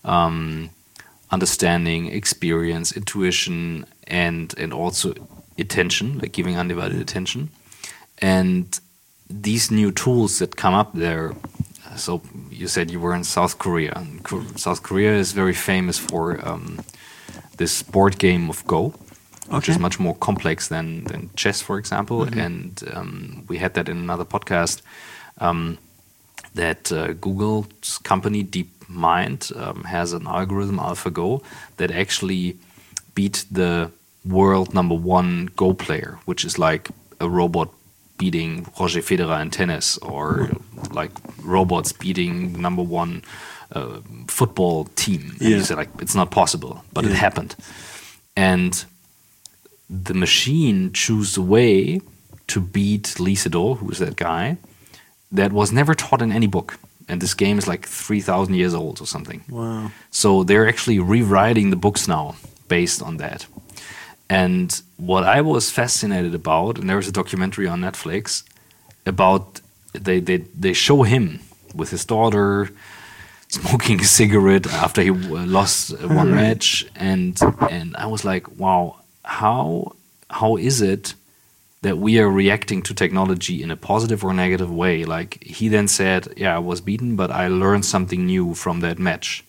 um, understanding, experience, intuition, and and also attention, like giving undivided attention. And these new tools that come up there. So you said you were in South Korea. And Ko- South Korea is very famous for um, this board game of Go, which is Okay. much more complex than, than chess, for example. And um, we had that in another podcast, um, that uh, Google's company DeepMind um, has an algorithm, AlphaGo, that actually beat the world number one Go player, which is like a robot beating Roger Federer in tennis, or like robots beating number one uh, football team. And Yeah. you say, like, it's not possible, but it Yeah. happened. And the machine chose a way to beat Lee Sedol, who is that guy, that was never taught in any book. And this game is like three thousand years old or something. wow. So they're actually rewriting the books now based on that. And what I was fascinated about, and there was a documentary on Netflix about, they, they, they show him with his daughter smoking a cigarette after he uh, lost uh, one Right. match. And and I was like, wow, how how is it that we are reacting to technology in a positive or negative way? Like, he then said, yeah, I was beaten, but I learned something new from that match.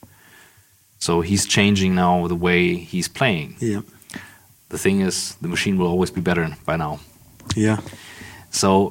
So he's changing now the way he's playing. Yeah, The thing is, the machine will always be better by now. yeah, So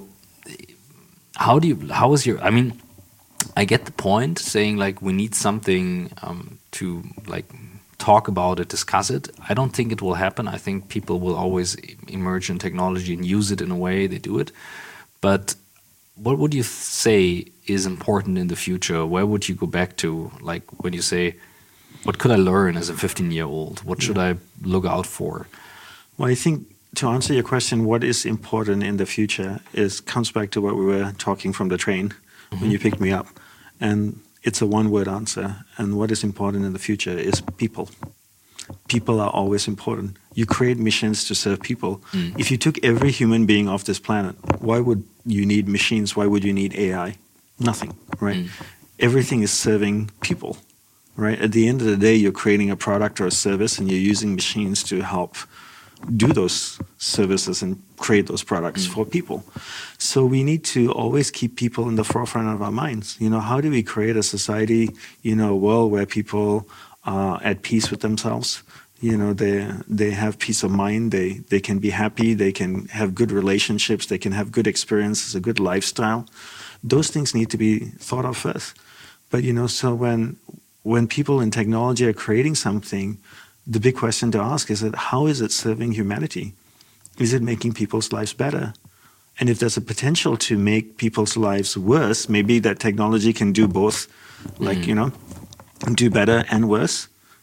how do you, how is your, I mean, I get the point saying, like, we need something um, to, like, talk about it, discuss it. I don't think it will happen. I think people will always emerge in technology and use it in a way they do it. But what would you say is important in the future? Where would you go back to? Like, when you say, what could I learn as a fifteen-year-old? What should I look out for? Well, I think to answer your question, what is important in the future is comes back to what we were talking from the train when you picked me up. And it's a one-word answer. And what is important in the future is people. People are always important. You create missions to serve people. If you took every human being off this planet, why would you need machines? Why would you need A I? Nothing, right? Everything is serving people, right? At the end of the day, you're creating a product or a service, and you're using machines to help do those services and create those products for people. So we need to always keep people in the forefront of our minds. You know, how do we create a society, you know, a world where people are at peace with themselves? You know, they they have peace of mind. They they can be happy. They can have good relationships. They can have good experiences, a good lifestyle. Those things need to be thought of first. But, you know, so when when people in technology are creating something, the big question to ask is that how is it serving humanity? Is it making people's lives better? And if there's a potential to make people's lives worse, maybe that technology can do both, like, you know, do better and worse.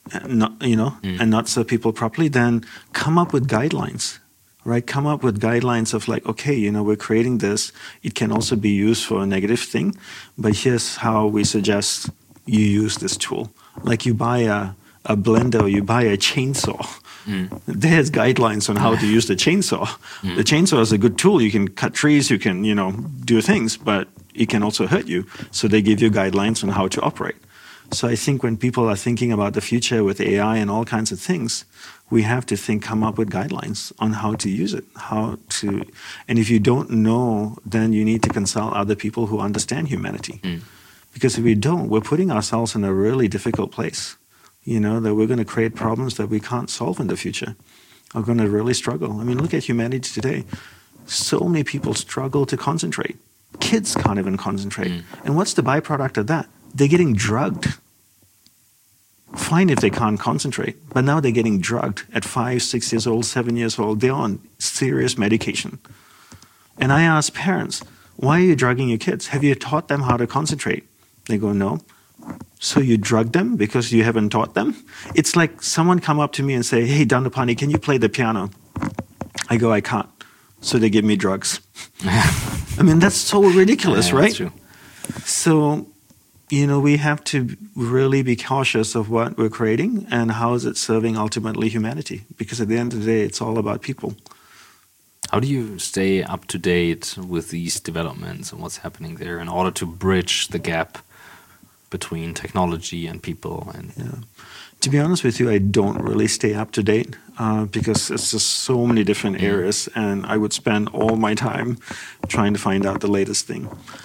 and not, you know, mm. and not serve people properly, then come up with guidelines, right? Come up with guidelines of like, okay, you know, we're creating this. It can also be used for a negative thing, but here's how we suggest you use this tool. Like you buy a, a blender, or you buy a chainsaw. Mm. There's guidelines on how to use the chainsaw. Mm. The chainsaw is a good tool. You can cut trees, you can, you know, do things, but it can also hurt you. So they give you guidelines on how to operate. So I think when people are thinking about the future with A I and all kinds of things, we have to think, come up with guidelines on how to use it, how to, and if you don't know, then you need to consult other people who understand humanity. Mm. Because if we don't, we're putting ourselves in a really difficult place. You know, that we're going to create problems that we can't solve in the future. Are going to really struggle. I mean, look at humanity today. So many people struggle to concentrate. Kids can't even concentrate. Mm. And what's the byproduct of that? They're getting drugged. Fine if they can't concentrate, but now they're getting drugged at five, six years old, seven years old. They're on serious medication. And I ask parents, why are you drugging your kids? Have you taught them how to concentrate? They go, no. So you drug them because you haven't taught them? It's like someone come up to me and say, hey, Dandapani, can you play the piano? I go, I can't. So they give me drugs. I mean, that's so ridiculous, yeah, right? That's true. So, you know, we have to really be cautious of what we're creating and how is it serving ultimately humanity. Because at the end of the day, it's all about people. How do you stay up to date with these developments and what's happening there in order to bridge the gap between technology and people? And yeah. To be honest with you, I don't really stay up to date uh, because it's just so many different mm. areas, and I would spend all my time trying to find out the latest thing.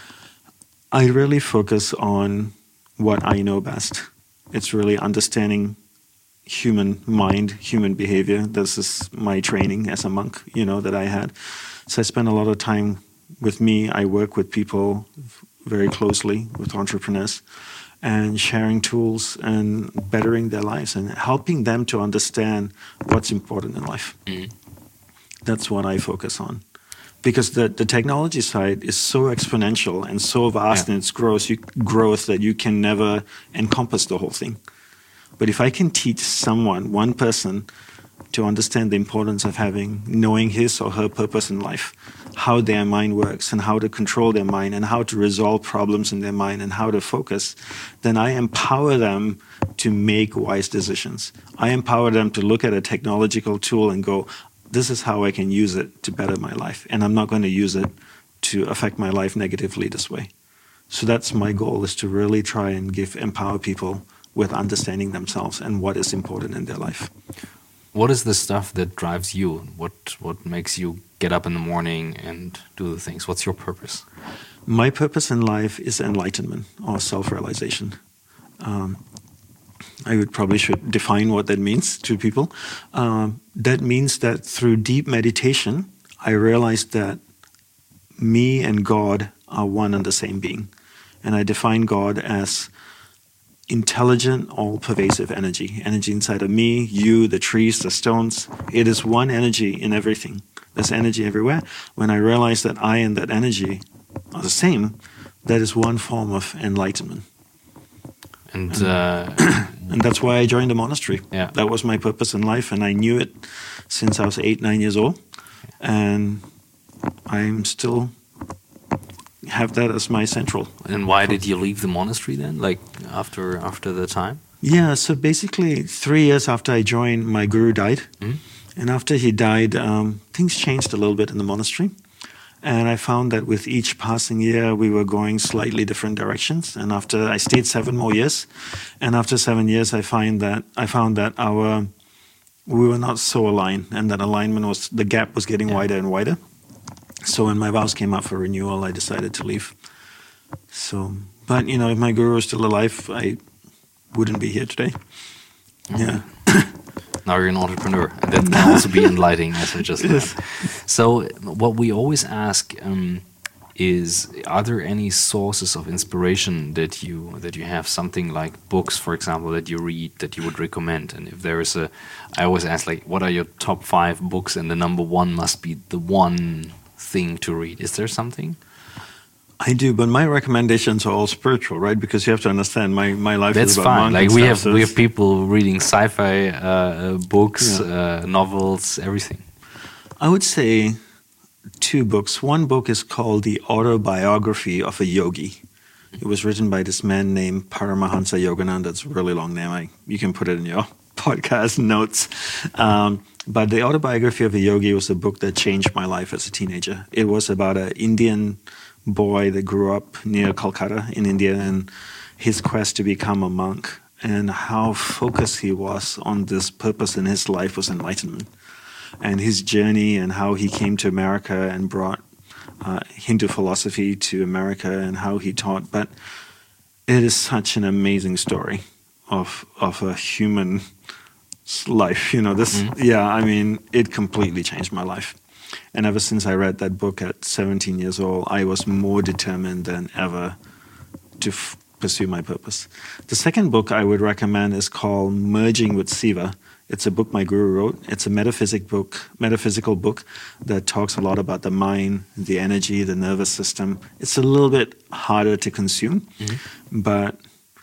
I really focus on what I know best. It's really understanding human mind, human behavior. This is my training as a monk, you know, that I had. So I spend a lot of time with me. I work with people very closely, with entrepreneurs, and sharing tools and bettering their lives and helping them to understand what's important in life. Mm. That's what I focus on. Because the, the technology side is so exponential and so vast yeah. in its growth, you, growth that you can never encompass the whole thing. But if I can teach someone, one person, to understand the importance of having, knowing his or her purpose in life, how their mind works and how to control their mind and how to resolve problems in their mind and how to focus, then I empower them to make wise decisions. I empower them to look at a technological tool and go, this is how I can use it to better my life. And I'm not going to use it to affect my life negatively this way. So that's my goal, is to really try and give, empower people with understanding themselves and what is important in their life. What is the stuff that drives you? What what makes you get up in the morning and do the things? What's your purpose? My purpose in life is enlightenment or self-realization. Um, I would probably should define what that means to people. Um, that means that through deep meditation, I realized that me and God are one and the same being. And I define God as intelligent, all-pervasive energy. Energy inside of me, you, the trees, the stones. It is one energy in everything. There's energy everywhere. When I realize that I and that energy are the same, that is one form of enlightenment. And uh, and that's why I joined the monastery. Yeah. That was my purpose in life, and I knew it since I was eight, nine years old. And I'm still have that as my central. And why did you leave the monastery then, like after after the time? Yeah, so basically three years after I joined, my guru died. Mm-hmm. And after he died, um, things changed a little bit in the monastery. And I found that with each passing year, we were going slightly different directions. And after I stayed seven more years, and after seven years, I find that I found that our we were not so aligned, and that alignment was the gap was getting yeah. wider and wider. So when my vows came up for renewal, I decided to leave. So, but you know, if my guru was still alive, I wouldn't be here today. Mm-hmm. Yeah. Now you're an entrepreneur, and that can also be enlightening, as I just yes. So what we always ask um, is, are there any sources of inspiration that you that you have, something like books, for example, that you read that you would recommend? And if there is a, I always ask, like, what are your top five books, and the number one must be the one thing to read. Is there something? I do, but my recommendations are all spiritual, right? Because you have to understand, my, my life That's is about fine. monk Like and we stuff, have so we it's- have people reading sci-fi uh, books, Yeah. uh, novels, everything. I would say two books. One book is called The Autobiography of a Yogi. It was written by this man named Paramahansa Yogananda. It's a really long name. I, you can put it in your podcast notes. Um, but The Autobiography of a Yogi was a book that changed my life as a teenager. It was about an Indian boy that grew up near Calcutta in India and his quest to become a monk and how focused he was on this purpose in his life was enlightenment. And his journey and how he came to America and brought uh, Hindu philosophy to America and how he taught. But it is such an amazing story of of a human life. You know, this, Mm-hmm. yeah, I mean, it completely changed my life. And ever since I read that book at seventeen years old, I was more determined than ever to f- pursue my purpose. The second book I would recommend is called Merging with Siva. It's a book my guru wrote. It's a metaphysic book, metaphysical book that talks a lot about the mind, the energy, the nervous system. It's a little bit harder to consume, Mm-hmm. but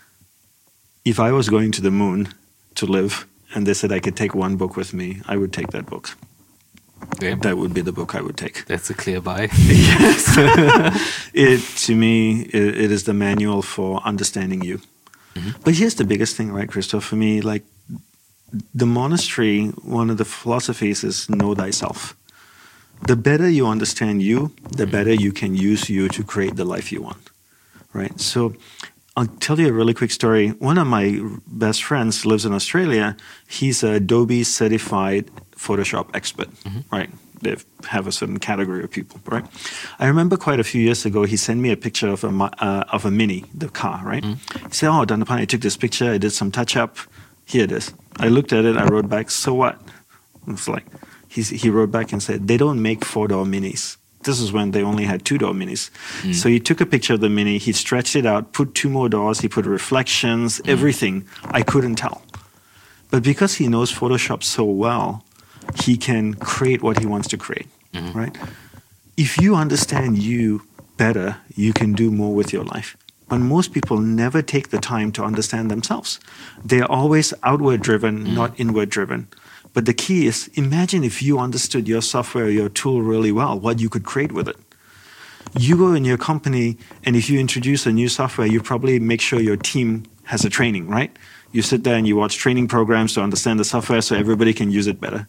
if I was going to the moon to live and they said I could take one book with me, I would take that book. Okay. That would be the book I would take. That's a clear buy. Yes. It, to me, it, it is the manual for understanding you. Mm-hmm. But here's the biggest thing, right, Christoph? For me, like the monastery, one of the philosophies is know thyself. The better you understand you, the better you can use you to create the life you want, right? So I'll tell you a really quick story. One of my best friends lives in Australia. He's a Adobe certified Photoshop expert, Mm-hmm. right? They have a certain category of people, right? I remember quite a few years ago, he sent me a picture of a mi- uh, of a Mini, the car, right? Mm-hmm. He said, "Oh, Dandapan, I took this picture. I did some touch up. Here it is." I looked at it. I wrote back, "So what?" It's like he's, he wrote back and said, "They don't make four door Minis." This is when they only had two door Minis. Mm. So he took a picture of the Mini. He stretched it out, put two more doors. He put reflections, everything. I couldn't tell. But because he knows Photoshop so well, he can create what he wants to create, Mhm. right? If you understand you better, you can do more with your life. But most people never take the time to understand themselves. They're always outward driven, not inward driven. But the key is, imagine if you understood your software, your tool really well, what you could create with it. You go in your company, and if you introduce a new software, you probably make sure your team has a training, right? You sit there and you watch training programs to understand the software so everybody can use it better.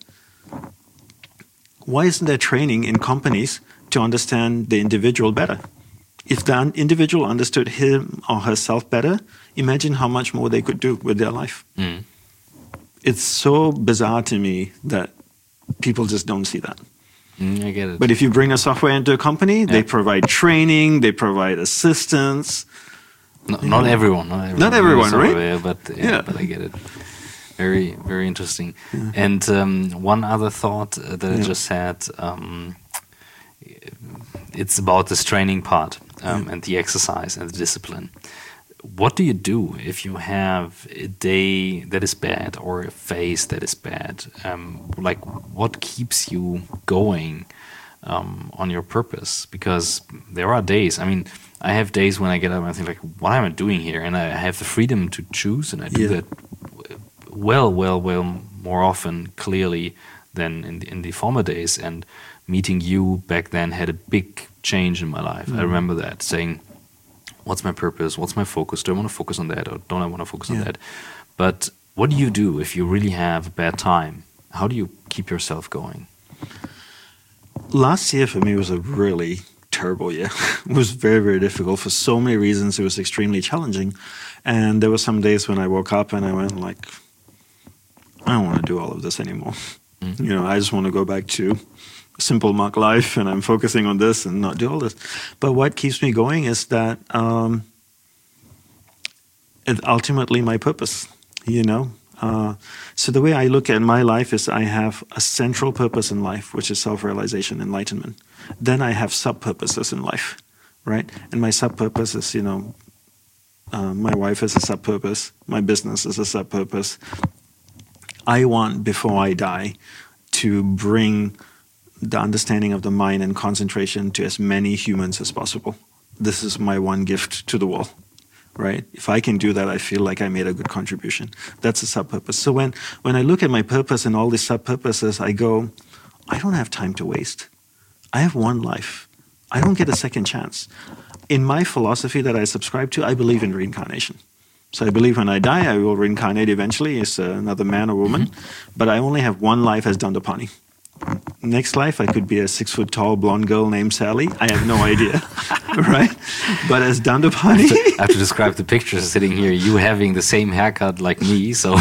Why isn't there training in companies to understand the individual better? If the individual understood him or herself better, imagine how much more they could do with their life. Mm. It's so bizarre to me that people just don't see that. Mm, I get it. But if you bring a software into a company, they Yeah. provide training, they provide assistance. No, not everyone. Not everyone, Not everyone, So, right? yeah, but yeah, Yeah. but I get it. Very, very interesting. And um, one other thought uh, that I Yeah. just had, um, it's about this training part um, and the exercise and the discipline. What do you do if you have a day that is bad or a phase that is bad? Um, like, what keeps you going um, on your purpose? Because there are days, I mean, I have days when I get up and I think, like, what am I doing here? And I have the freedom to choose, and I do Yeah. that well, well, well, more often, clearly, than in the, in the former days. And meeting you back then had a big change in my life. I remember that, saying, what's my purpose? What's my focus? Do I want to focus on that, or don't I want to focus on Yeah. that? But what do you do if you really have a bad time? How do you keep yourself going? Last year for me was a really terrible year. It was very, very difficult for so many reasons. It was extremely challenging. And there were some days when I woke up and I went like, I don't want to do all of this anymore. Mm. You know, I just want to go back to simple monk life, and I'm focusing on this and not do all this. But what keeps me going is that um, it's ultimately my purpose, you know. Uh, so the way I look at my life is I have a central purpose in life, which is self-realization, enlightenment. Then I have sub-purposes in life, right? And my sub-purpose is, you know, uh, my wife is a sub-purpose, my business is a sub-purpose. I want, before I die, to bring the understanding of the mind and concentration to as many humans as possible. this is my one gift to the world, right? If I can do that, I feel like I made a good contribution. That's a sub-purpose. So when, when I look at my purpose and all these sub-purposes, I go, I don't have time to waste. I have one life. I don't get a second chance. In my philosophy that I subscribe to, I believe in reincarnation. So I believe when I die, I will reincarnate eventually as uh, another man or woman. Mm-hmm. But I only have one life as Dandapani. Next life, I could be a six-foot-tall blonde girl named Sally. I have no idea, right? But as Dandapani... I have to describe the picture sitting here, you having the same haircut like me, so...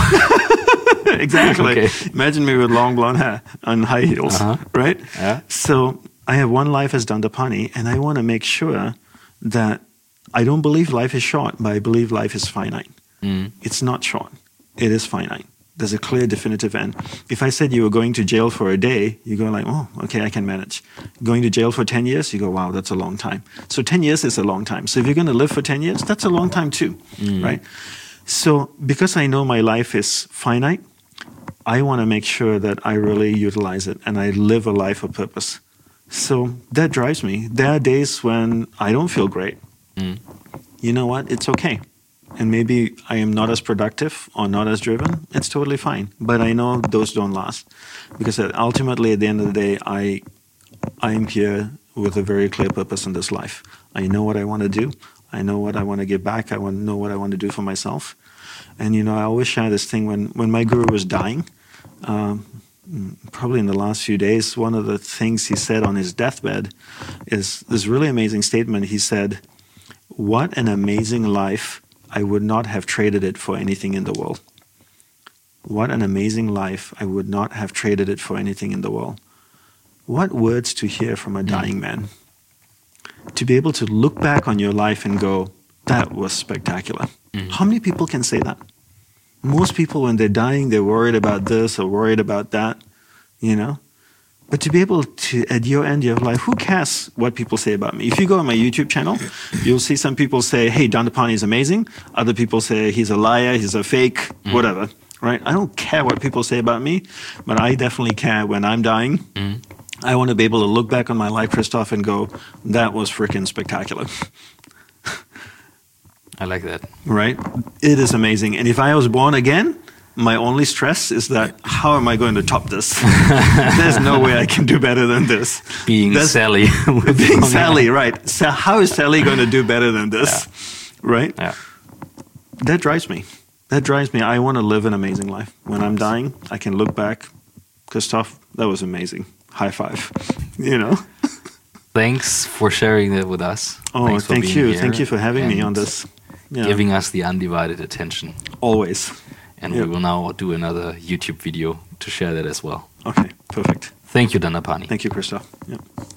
Exactly. Okay. Imagine me with long blonde hair and high heels, uh-huh. right? Yeah. So I have one life as Dandapani, and I want to make sure that I don't believe life is short, but I believe life is finite. Mm. It's not short. It is finite. There's a clear, definitive end. If I said you were going to jail for a day, you go like, oh, okay, I can manage. Going to jail for ten years, you go, wow, that's a long time. So ten years is a long time. So if you're going to live for ten years, that's a long time too, mm. right? So because I know my life is finite, I want to make sure that I really utilize it and I live a life of purpose. So that drives me. There are days when I don't feel great. Mm. You know what? It's okay. And maybe I am not as productive or not as driven. It's totally fine. But I know those don't last. Because ultimately, at the end of the day, I I am here with a very clear purpose in this life. I know what I want to do. I know what I want to give back. I want to know what I want to do for myself. And, you know, I always share this thing when, when my guru was dying, um, probably in the last few days, one of the things he said on his deathbed is this really amazing statement. He said, "What an amazing life. I would not have traded it for anything in the world." What an amazing life. I would not have traded it for anything in the world. What words to hear from a dying man. To be able to look back on your life and go, that was spectacular. Mm. How many people can say that? Most people, when they're dying, they're worried about this or worried about that, you know? But to be able to, at your end of your life, who cares what people say about me? If you go on my YouTube channel, you'll see some people say, hey, Dandapani is amazing. Other people say he's a liar, he's a fake, mm. whatever, right? I don't care what people say about me, but I definitely care when I'm dying. Mm. I want to be able to look back on my life, Christoph, and go, that was freaking spectacular. I like that. Right? It is amazing. And if I was born again, my only stress is that how am I going to top this? There's no way I can do better than this. Being That's, Sally. being Sally, right. So how is Sally going to do better than this? Yeah. Right? Yeah. That drives me. That drives me. I want to live an amazing life. When I'm dying, I can look back. Christoph, that was amazing. High five. You know? Thanks for sharing that with us. Oh, thank you. Thank you for having me on this. Yeah. Giving us the undivided attention. Always. And yep. we will now do another YouTube video to share that as well. Okay, perfect. Thank you, Dandapani. Thank you, Christoph. Yep.